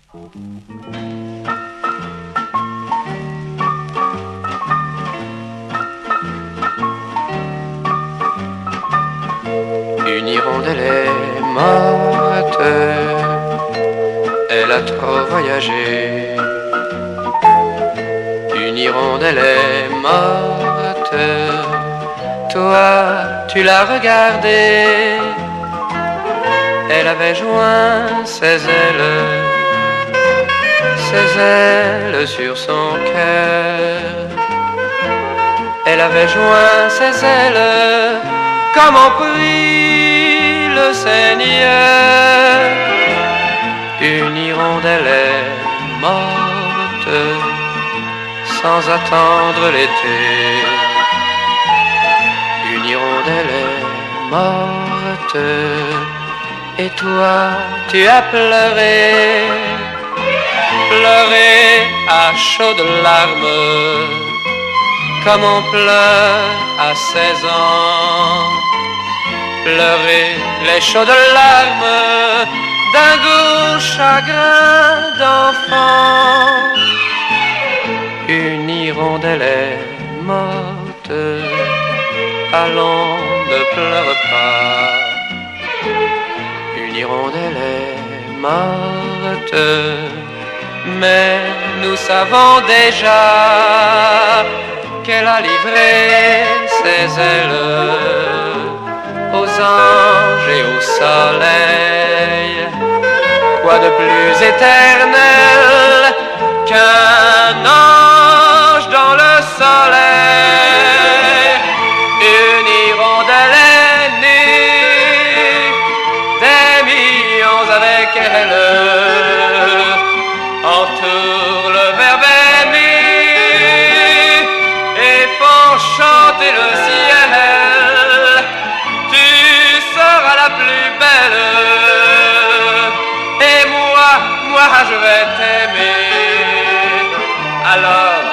Une hirondelle est morte, elle a trop voyagé. Une hirondelle est morte, toi tu l'as regardée. Elle avait joint ses ailes sur son cœur. Elle avait joint ses ailes comme en prie le Seigneur. Une hirondelle est morte sans attendre l'été. Une hirondelle est morte et toi tu as pleuré, pleuré à chaudes larmes comme on pleure à 16 ans. Pleurer les chaudes larmes d'un doux chagrin d'enfant. Une hirondelle est morte, allons ne pleure pas. Une hirondelle est morte, mais nous savons déjà qu'elle a livré ses ailes aux anges et au soleil. Quoi de plus éternel qu'un ange dans le soleil? Une hirondelle est née, des millions avec elle entourent le verbe aimer et font chanter le ciel. La plus belle, et moi je vais t'aimer. Alors